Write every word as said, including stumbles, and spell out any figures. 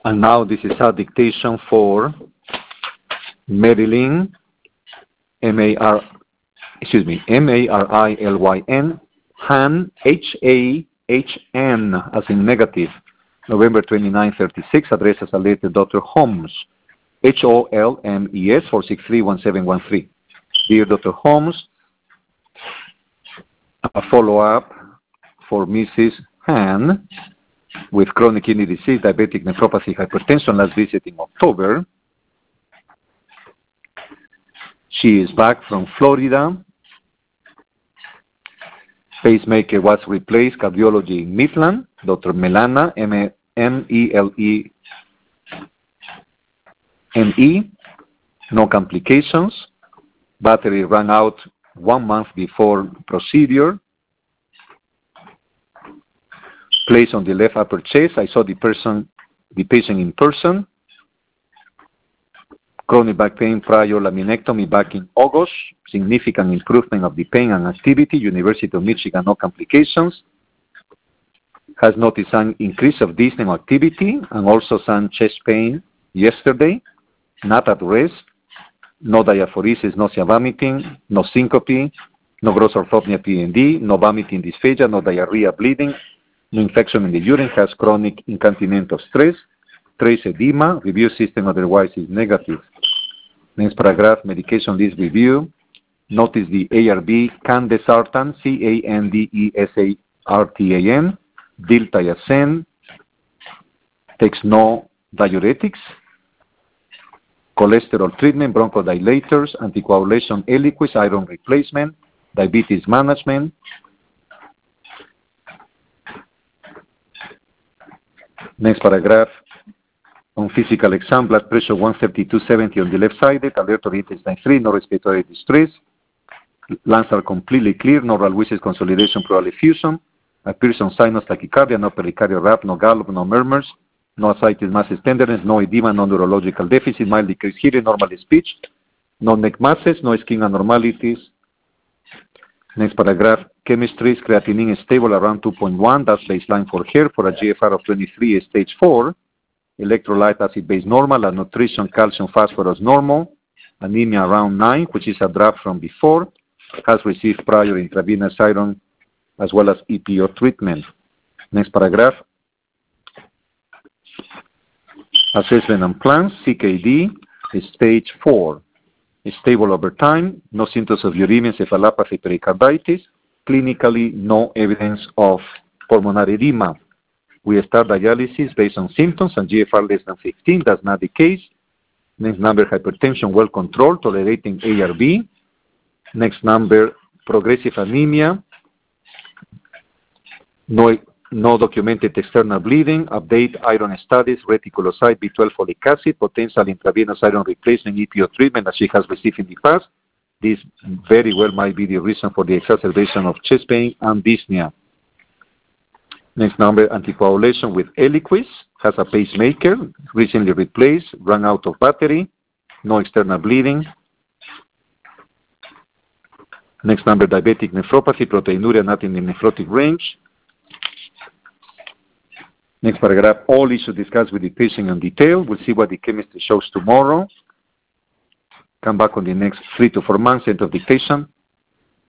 And now this is a dictation for Marilyn, M A R, excuse me, M A R I L Y N, Han, H A H N, as in negative, November twenty-ninth, thirty-six, address as a letter Doctor Holmes, H O L M E S, four six three, one seven one three. Dear Doctor Holmes, a follow-up for Missus Han with chronic kidney disease, diabetic nephropathy, hypertension, last visit in October. She is back from Florida. Pacemaker was replaced, cardiology in Midland. Doctor Melana, M E L E N E, no complications. Battery ran out one month before procedure. Placed on the left upper chest. I saw the person, the patient in person. Chronic back pain prior laminectomy back in August. Significant improvement of the pain and activity. University of Michigan, no complications. Has noticed an increase of dyspnea activity and also some chest pain yesterday. Not at rest. No diaphoresis, nausea, vomiting. No syncope. No gross orthopnea P N D. No vomiting dysphagia. No diarrhea, bleeding. No infection in the urine. Has chronic incontinence of stress. Trace edema. Review system otherwise is negative. Next paragraph, medication list review. Notice the A R B, candesartan, C A N D E S A R T A N, diltiazem, takes no diuretics, cholesterol treatment, bronchodilators, anticoagulation, Eliquis, iron replacement, diabetes management. Next paragraph, on physical exam, blood pressure one thirty-two seventy on the left side, alert oriented nine three, no respiratory distress. Lungs are completely clear, no Ralwis consolidation, pleural effusion. Appears on sinus tachycardia, no pericardial rap, no gallop, no murmurs, no ascites, masses, tenderness, no edema, no neurological deficit, mild decreased hearing, normal speech, no neck masses, no skin abnormalities. Next paragraph, chemistry, creatinine is stable around two point one, that's baseline for hair, for a G F R of twenty-three, stage four. Electrolyte acid base normal, and nutrition, calcium, phosphorus normal, anemia around nine, which is a drop from before, has received prior intravenous iron as well as E P O treatment. Next paragraph. Assessment and plans, C K D is stage four. Is stable over time, no symptoms of uremia, encephalopathy, pericarditis, clinically no evidence of pulmonary edema. We start dialysis based on symptoms and G F R less than fifteen. That's not the case. Next number, hypertension well controlled, tolerating A R B. Next number, progressive anemia. No, no documented external bleeding. Update iron studies, reticulocyte, B twelve folic acid, potential intravenous iron replacement, E P O treatment that she has received in the past. This very well might be the reason for the exacerbation of chest pain and dyspnea. Next number, anticoagulation with Eliquis, has a pacemaker, recently replaced, ran out of battery, no external bleeding. Next number, diabetic nephropathy, proteinuria not in the nephrotic range. Next paragraph, all issues discussed with the patient in detail. We'll see what the chemistry shows tomorrow. Come back on the next three to four months, end of dictation.